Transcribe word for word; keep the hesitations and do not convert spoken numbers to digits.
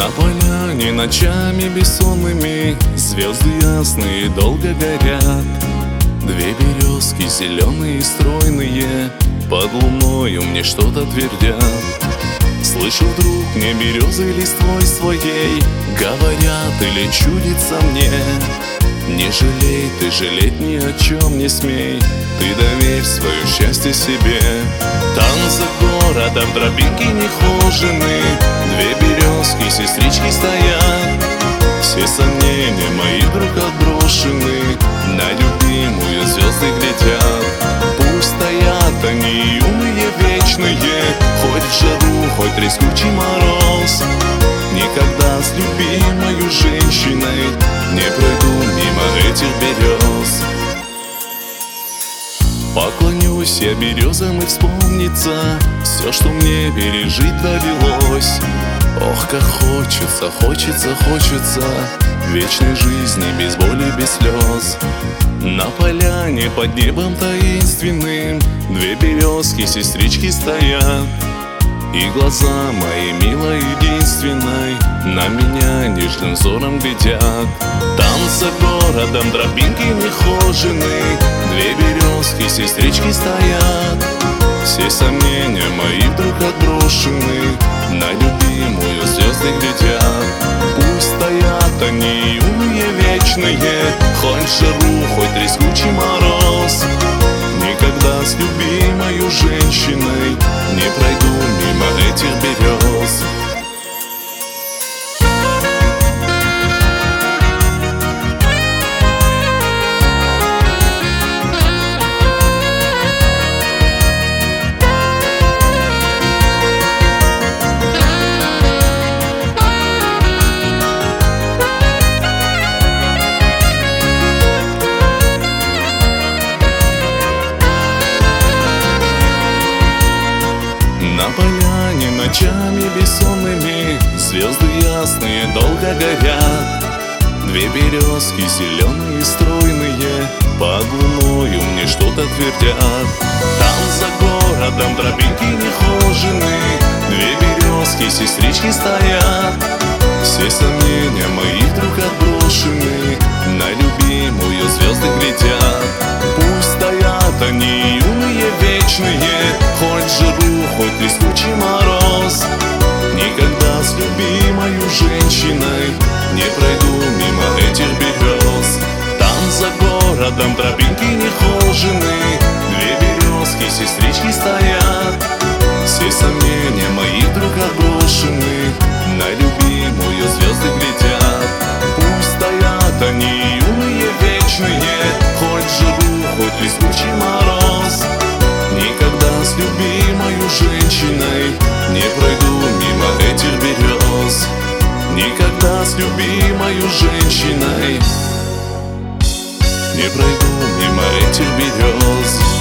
На поляне ночами бессонными звезды ясные долго горят. Две березки зеленые и стройные под луною мне что-то твердят. Слышу вдруг мне березы листвой своей говорят или чудится мне: не жалей ты, жалеть ни о чем не смей, ты доверь свое счастье себе. Там за городом тропинки нехожены, две березки, сестрички стоят. Все сомнения мои вдруг отброшены, на любимую звезды глядят. Пусть стоят они юные, вечные, хоть в жару, хоть трескучий мороз. Никогда с любимою женщиной не пройду мимо этих берез. Поклонюсь я березам и вспомнится все, что мне пережить довелось. Ох, как хочется, хочется, хочется вечной жизни без боли, без слез. На поляне под небом таинственным две березки, сестрички стоят. И глаза мои милой единственной на меня нежным взором глядят. Там за городом тропинки нехожены, две березки, сестрички стоят. Все сомнения мои вдруг отброшены, на любимую звезды глядят. Пусть стоят они юные, вечные, хоть в жару, хоть трескучий мороз. Никогда с любимою женщиной не пройду мимо этих берез. На поляне ночами бессонными звезды ясные долго горят. Две березки зеленые и стройные под луною мне что-то твердят. Там за городом тропинки нехожены, две березки, сестрички стоят. Все сомнения мои вдруг отброшены, на любимую звезды глядят. Пусть стоят они юные, вечные, хоть в жару, хоть трескучий мороз. Никогда с любимою женщиной не пройду мимо этих берез. Там за городом тропинки нехожены, две березки, сестрички стоят. Все сомнения мои вдруг отброшены, на любимую звезды глядят. Пусть стоят они юные, вечные, хоть в жару, хоть трескучий мороз. Никогда с любимою женщиной не пройду мимо этих берез. Никогда с любимою женщиной не пройду мимо этих берез.